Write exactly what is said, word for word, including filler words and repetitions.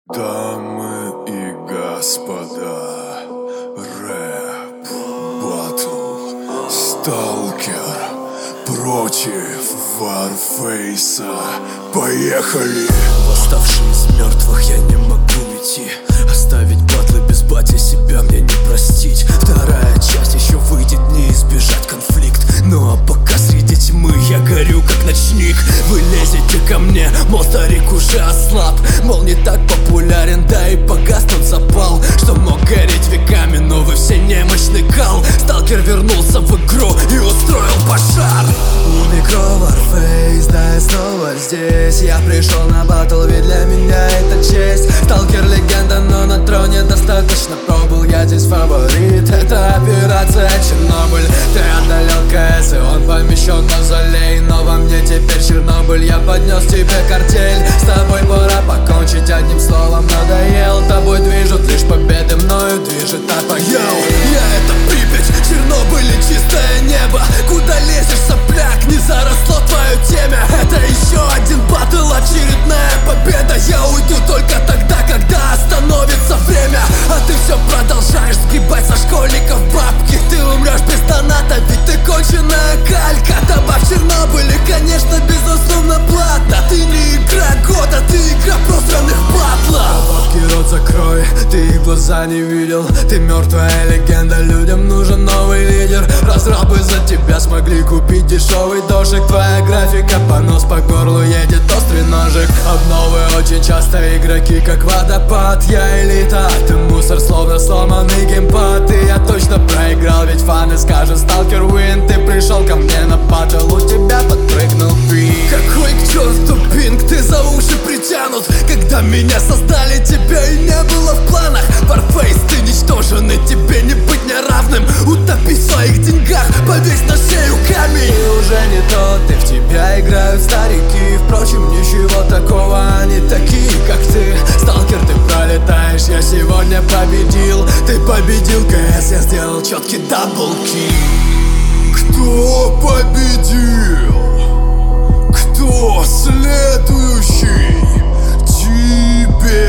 Дамы и господа, рэп, батл, сталкер против Варфейса. Поехали! Восставший из мертвых, я не могу уйти. Оставить батлы без бати, себя мне не простить. Вторая часть еще выйдет, не избежать конфликт. Ну а пока среди тьмы я горю как ночник. Вы лезете ко мне, мол, старик уже ослаб, мол, не так популярен, да и погас тот запал, что мог гореть веками, но вы все немощный кал. Сталкер вернулся в игру и устроил пожар. У микро Варфейс, да я снова здесь. Я пришел на батл, ведь для меня это честь. Сталкер легенда, но на троне достаточно пробыл. Я здесь фаворит, это операция Чернобыль. Ты одолел КС, и он помещен в мавзолей, но во мне теперь Чернобыль. Я поднес тебе картель, с тобой пора покончить, одним словом надоел. Тобой движут лишь победы, мною движет апогей. Йоу, я это Припять, Чернобыль и чистое небо. Куда лезешь, сопляк, не заросло твое темя. Это еще один батл, очередная победа. Я уйду только тогда, когда остановится время. А ты все продолжаешь сгребать со школьников бабки. Ты умрешь без доната, ведь ты конченая калька. Добавь Чернобыль и, конечно, безусловно платно. Ты не игра года, ты игра просранных батлов. Бабки рот закрой, ты их глаза не видел. Ты мертвая легенда, людям нужен новый лидер. Разрабы за тебя смогли купить дешевый дошик. Твоя графика, понос по горлу едет острый ножик. Обновы очень часто игроки как водопад. Я элита, ты мусор, словно сломанный геймпад. И я точно проиграл, ведь фаны скажут сталкер win. Ты пришел ко мне на батл, у тебя подпрыгнул пинг. Какой к черту пинг, ты за уши притянут. Когда меня создали, тебя и не было в планах. Варфейс, ты ничтожен, и тебе не быть неравным. Утопи в своих деньгах, повесь на шею камень. Ты уже не тот, и в тебя играют старики. Впрочем, ничего такого, они такие, как ты. Сталкер, ты пролетаешь, я сегодня победил. Ты победил КС, я сделал четкий даблкил. Кто победил? Кто следующий? Тебе